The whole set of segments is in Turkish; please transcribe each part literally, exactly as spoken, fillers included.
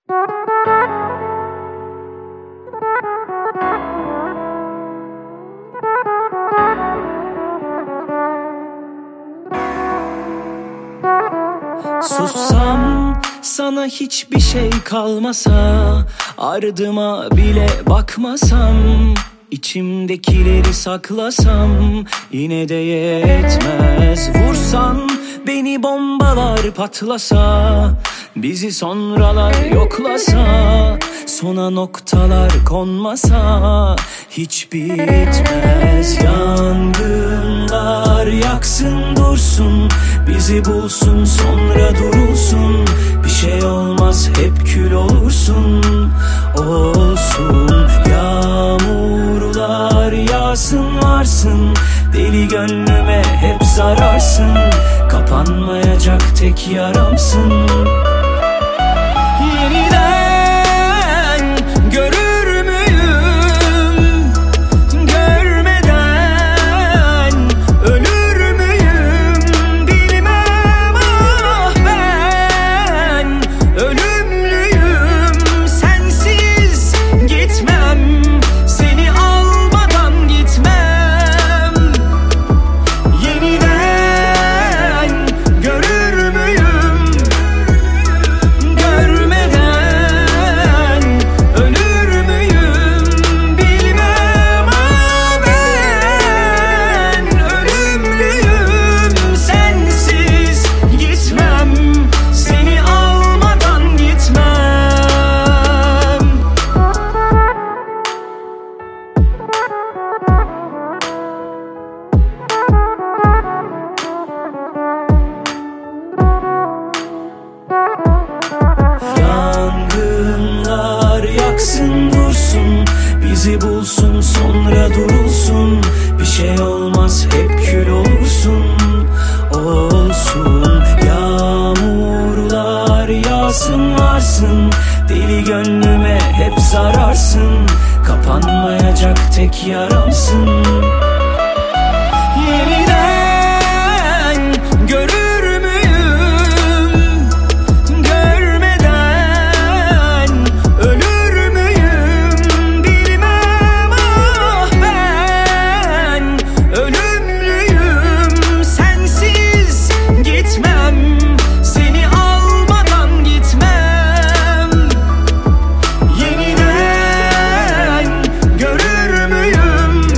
Sussam sana hiçbir şey kalmasa, ardıma bile bakmasam, içimdekileri saklasam yine de yetmez. Vursan beni bombalar patlasa, bizi sonralar yoklasa, sona noktalar konmasa hiç bitmez. Yangınlar yaksın dursun, bizi bulsun sonra durulsun. Bir şey olmaz hep kül olursun, olsun. Yağmurlar yağsın varsın, deli gönlüme hep zararsın. Kapanmayacak tek yaramsın. Yeniden görür müyüm? Görmeden ölür müyüm? Bilmem ah ben ölümlüyüm. Sensiz gitmem, seni almadan gitmem. Yeniden görür müyüm? Görmeden ölür müyüm? Bilmem ama ben ölümlüyüm. Sensiz gitmem, seni almadan gitmem. Yangınlar yaksın dursun, bizi bulsun sonra durulsun. Bir şey olmaz hep kül olursun, olsun. Yağmurlar yağsın varsın, deli gönlüme hep zararsın. Kapanmayacak tek yaramsın. Yeniden görür müyüm? Görmeden ölür müyüm? Bilmem ah ben ölümlüyüm. Sensiz gitmem, seni almadan gitmem. Yeniden görür müyüm?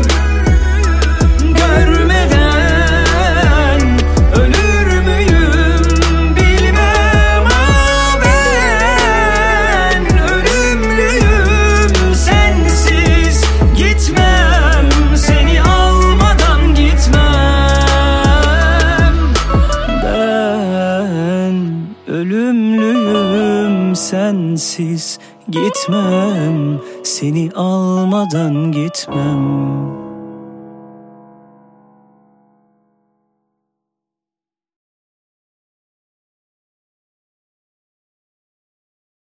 Görmeden ölür müyüm? Bilmem ama ben ölümlüyüm. Sensiz gitmem, seni almadan gitmem. Ben ölümlüyüm, sensiz gitmem, seni almadan gitmem.